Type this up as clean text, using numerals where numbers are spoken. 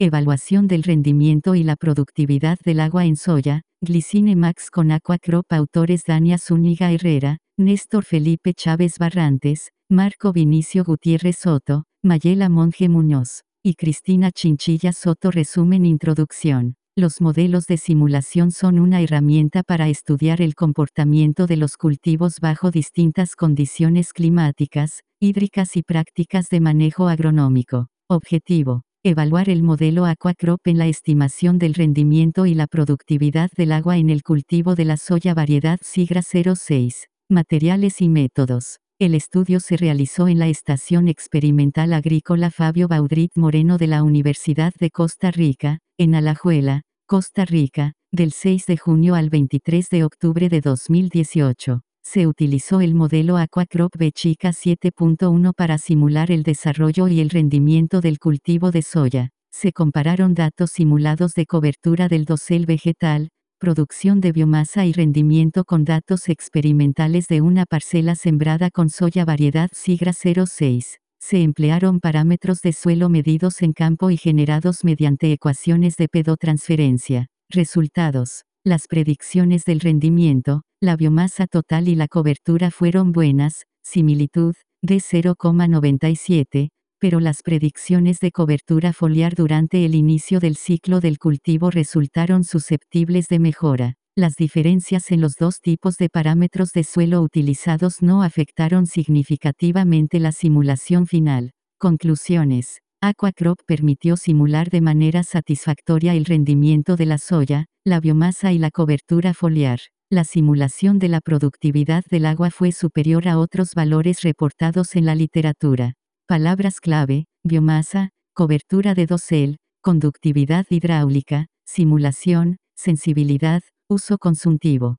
Evaluación del rendimiento y la productividad del agua en soya, Glicine Max con Aquacrop. Autores: Dania Zúñiga Herrera, Néstor Felipe Chávez Barrantes, Marco Vinicio Gutiérrez Soto, Mayela Monge Muñoz y Cristina Chinchilla Soto. Resumen. Introducción. Los modelos de simulación son una herramienta para estudiar el comportamiento de los cultivos bajo distintas condiciones climáticas, hídricas y prácticas de manejo agronómico. Objetivo: evaluar el modelo Aquacrop en la estimación del rendimiento y la productividad del agua en el cultivo de la soya variedad Sigra 06. Materiales y métodos. El estudio se realizó en la Estación Experimental Agrícola Fabio Baudrit Moreno de la Universidad de Costa Rica, en Alajuela, Costa Rica, del 6 de junio al 23 de octubre de 2018. Se utilizó el modelo Aquacrop B-Chica 7.1 para simular el desarrollo y el rendimiento del cultivo de soya. Se compararon datos simulados de cobertura del dosel vegetal, producción de biomasa y rendimiento con datos experimentales de una parcela sembrada con soya variedad Sigra 06. Se emplearon parámetros de suelo medidos en campo y generados mediante ecuaciones de pedotransferencia. Resultados. Las predicciones del rendimiento, la biomasa total y la cobertura fueron buenas, similitud, de 0,97, pero las predicciones de cobertura foliar durante el inicio del ciclo del cultivo resultaron susceptibles de mejora. Las diferencias en los dos tipos de parámetros de suelo utilizados no afectaron significativamente la simulación final. Conclusiones. Aquacrop permitió simular de manera satisfactoria el rendimiento de la soya, la biomasa y la cobertura foliar. La simulación de la productividad del agua fue superior a otros valores reportados en la literatura. Palabras clave: biomasa, cobertura de dosel, conductividad hidráulica, simulación, sensibilidad, uso consultivo.